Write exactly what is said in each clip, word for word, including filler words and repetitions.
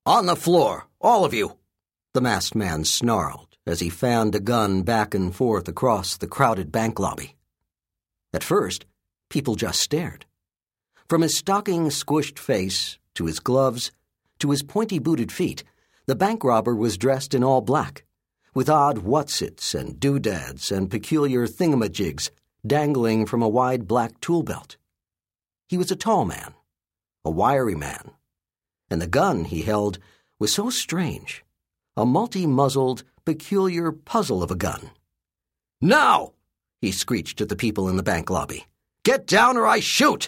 On the floor, all of you, the masked man snarled as he fanned a gun back and forth across the crowded bank lobby. At first, people just stared. From his stocking squished face, to his gloves, to his pointy-booted feet, the bank robber was dressed in all black, with odd whatsits and doodads and peculiar thingamajigs dangling from a wide black tool belt. He was a tall man, a wiry man, and the gun he held was so strange, a multi-muzzled, peculiar puzzle of a gun. "Now!" he screeched at the people in the bank lobby. "Get down or I shoot!"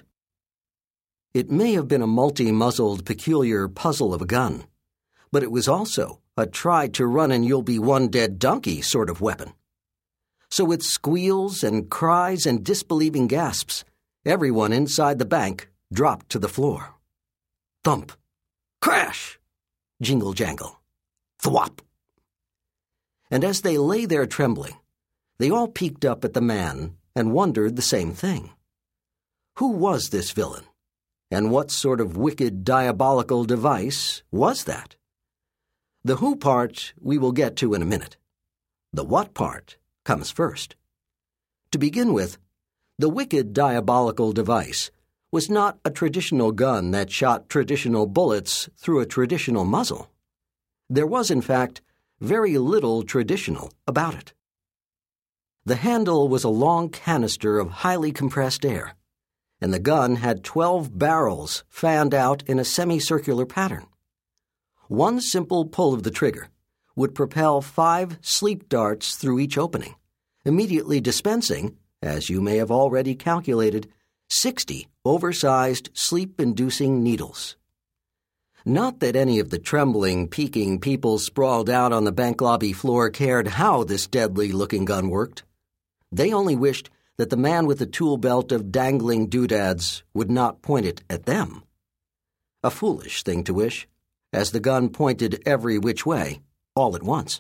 It may have been a multi-muzzled, peculiar puzzle of a gun, but it was also a try-to-run-and-you'll-be-one-dead-donkey sort of weapon. So with squeals and cries and disbelieving gasps, everyone inside the bank dropped to the floor. Thump. Crash! Jingle-jangle. Thwop! And as they lay there trembling, they all peeked up at the man and wondered the same thing. Who was this villain? And what sort of wicked, diabolical device was that? The who part we will get to in a minute. The what part comes first. To begin with, the wicked, diabolical device was not a traditional gun that shot traditional bullets through a traditional muzzle. There was, in fact, very little traditional about it. The handle was a long canister of highly compressed air, and the gun had twelve barrels fanned out in a semicircular pattern. One simple pull of the trigger would propel five sleep darts through each opening, immediately dispensing, as you may have already calculated, sixty oversized sleep-inducing needles. Not that any of the trembling, peeking people sprawled out on the bank lobby floor cared how this deadly-looking gun worked. They only wished that the man with the tool belt of dangling doodads would not point it at them. A foolish thing to wish, as the gun pointed every which way, all at once.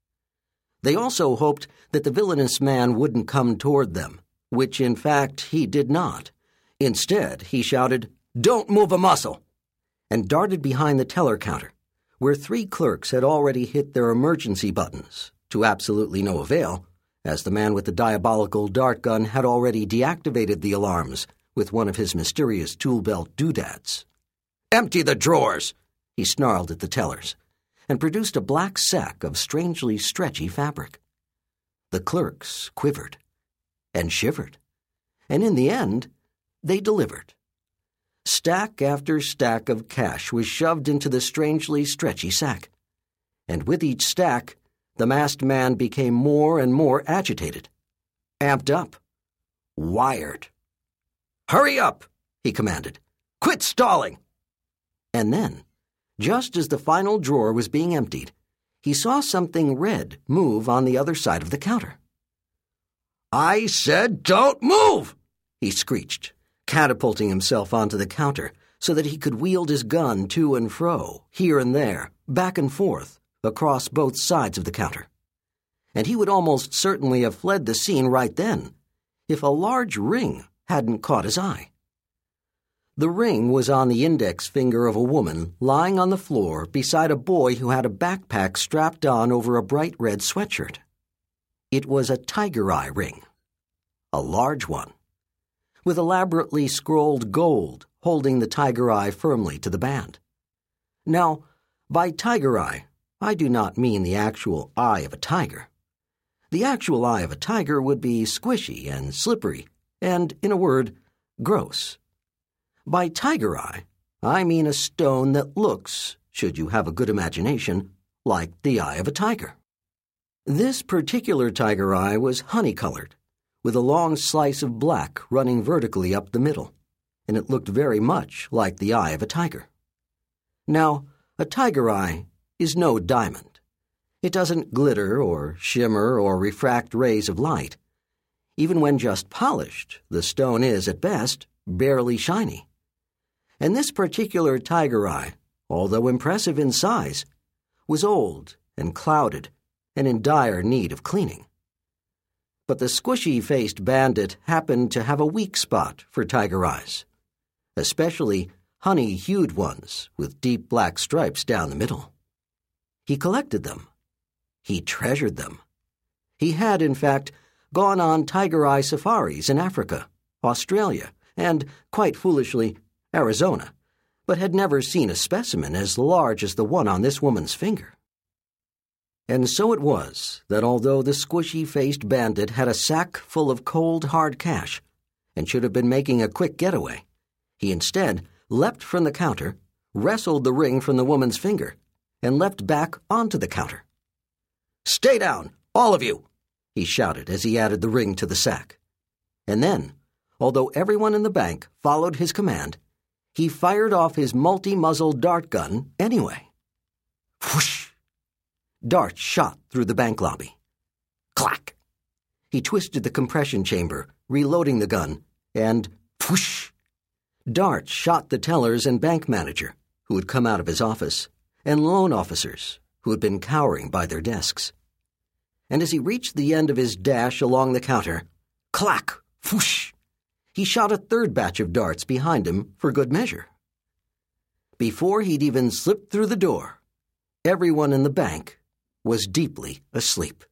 They also hoped that the villainous man wouldn't come toward them, which in fact he did not. Instead, he shouted, "Don't move a muscle!" and darted behind the teller counter, where three clerks had already hit their emergency buttons, to absolutely no avail, as the man with the diabolical dart gun had already deactivated the alarms with one of his mysterious tool belt doodads. "Empty the drawers!" he snarled at the tellers, and produced a black sack of strangely stretchy fabric. The clerks quivered and shivered, and in the end, they delivered. Stack after stack of cash was shoved into the strangely stretchy sack, and with each stack, the masked man became more and more agitated, amped up, wired. "Hurry up!" he commanded. "Quit stalling!" And then, just as the final drawer was being emptied, he saw something red move on the other side of the counter. "I said don't move!" he screeched, catapulting himself onto the counter so that he could wield his gun to and fro, here and there, back and forth, across both sides of the counter. And he would almost certainly have fled the scene right then, if a large ring hadn't caught his eye. The ring was on the index finger of a woman lying on the floor beside a boy who had a backpack strapped on over a bright red sweatshirt. It was a tiger eye ring, a large one, with elaborately scrolled gold holding the tiger eye firmly to the band. Now, by tiger eye, I do not mean the actual eye of a tiger. The actual eye of a tiger would be squishy and slippery and, in a word, gross. By tiger eye, I mean a stone that looks, should you have a good imagination, like the eye of a tiger. This particular tiger eye was honey-colored, with a long slice of black running vertically up the middle, and it looked very much like the eye of a tiger. Now, a tiger eye is no diamond. It doesn't glitter or shimmer or refract rays of light. Even when just polished, the stone is, at best, barely shiny. And this particular tiger eye, although impressive in size, was old and clouded and in dire need of cleaning. But the squishy-faced bandit happened to have a weak spot for tiger eyes, especially honey-hued ones with deep black stripes down the middle. He collected them. He treasured them. He had, in fact, gone on tiger-eye safaris in Africa, Australia, and, quite foolishly, Arizona, but had never seen a specimen as large as the one on this woman's finger. And so it was that although the squishy-faced bandit had a sack full of cold, hard cash and should have been making a quick getaway, he instead leapt from the counter, wrestled the ring from the woman's finger, and leapt back onto the counter. "Stay down, all of you!" he shouted as he added the ring to the sack. And then, although everyone in the bank followed his command, he fired off his multi-muzzle dart gun anyway. Whoosh! Darts shot through the bank lobby. Clack! He twisted the compression chamber, reloading the gun, and whoosh! Darts shot the tellers and bank manager, who had come out of his office, and loan officers, who had been cowering by their desks. And as he reached the end of his dash along the counter, clack! Whoosh! He shot a third batch of darts behind him for good measure. Before he'd even slipped through the door, everyone in the bank was deeply asleep.